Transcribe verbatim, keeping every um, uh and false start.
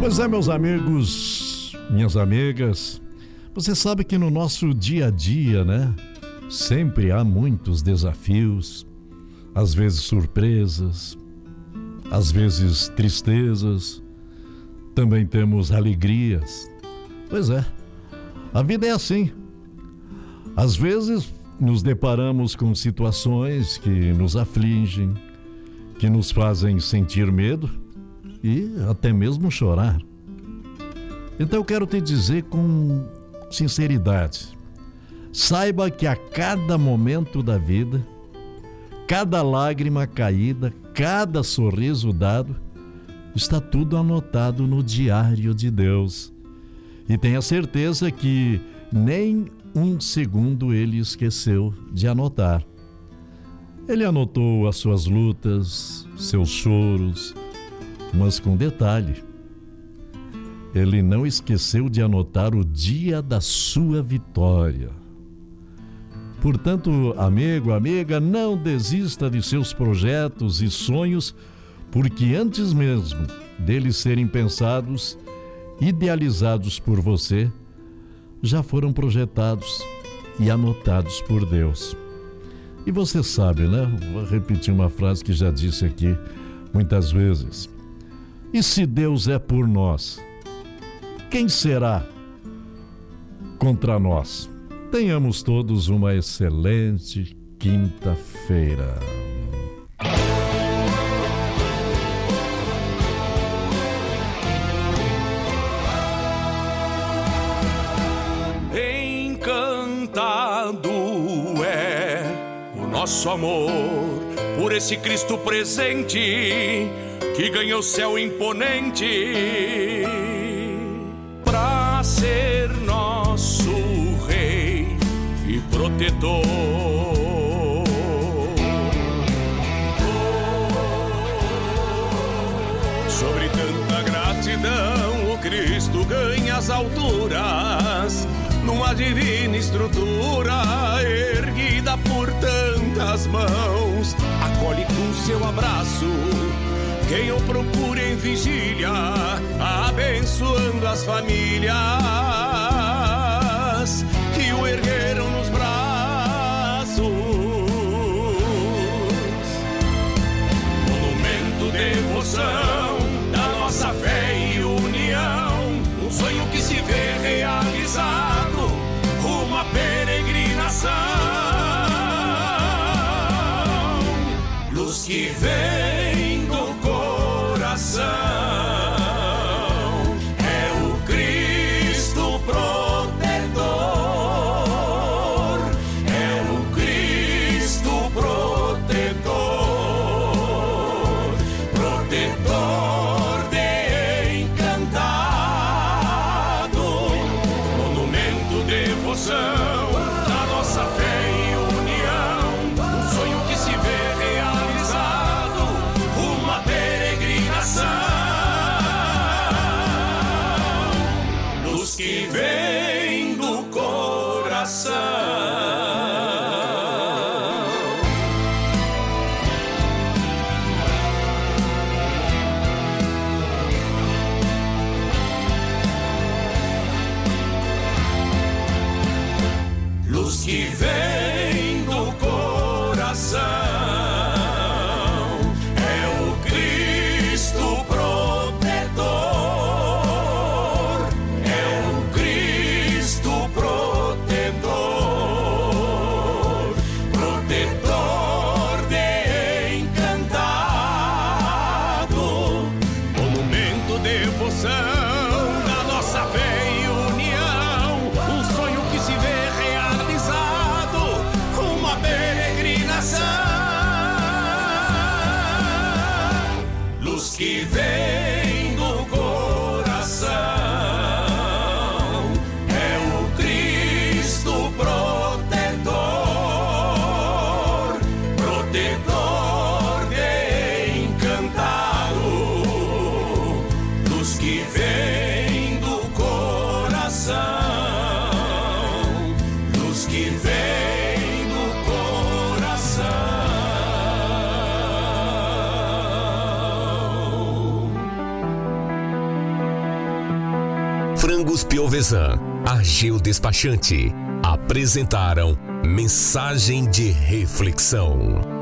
Pois é, meus amigos, minhas amigas, você sabe que no nosso dia a dia, né, sempre há muitos desafios, às vezes surpresas, às vezes tristezas, também temos alegrias. Pois é, a vida é assim. Às vezes nos deparamos com situações que nos afligem, que nos fazem sentir medo e até mesmo chorar. Então eu quero te dizer com sinceridade, saiba que a cada momento da vida, cada lágrima caída, cada sorriso dado, está tudo anotado no diário de Deus. E tenha certeza que nem um segundo ele esqueceu de anotar. Ele anotou as suas lutas, seus choros, mas com detalhe, ele não esqueceu de anotar o dia da sua vitória. Portanto, amigo, amiga, não desista de seus projetos e sonhos, porque antes mesmo deles serem pensados, idealizados por você, já foram projetados e anotados por Deus. E você sabe, né? Vou repetir uma frase que já disse aqui muitas vezes. E se Deus é por nós, quem será contra nós? Tenhamos todos uma excelente quinta-feira. Encantado é o nosso amor por esse Cristo presente que ganhou céu imponente pra ser nosso rei e protetor. Sobre tanta gratidão, o Cristo ganha as alturas numa divina estrutura erguida por tantas mãos. Acolhe com seu abraço quem o procura em vigília, abençoando as famílias que o ergueram nos braços. Monumento, devoção da nossa fé e união, um sonho que se vê realizado, uma peregrinação, luz que vem do coração, é o Cristo protetor, é o Cristo protetor, protetor de encantado, monumento, devoção da nossa fé e união, um sonho que se vê realizado, uma peregrinação, luz que vem do coração. Luz que vem do coração, é o Cristo protetor, é o Cristo protetor, protetor de encantado, monumento, devoção da nossa fé e união, um sonho que se vê realizado, Frangos Piovesan, Ageu Despachante apresentaram Mensagem de Reflexão.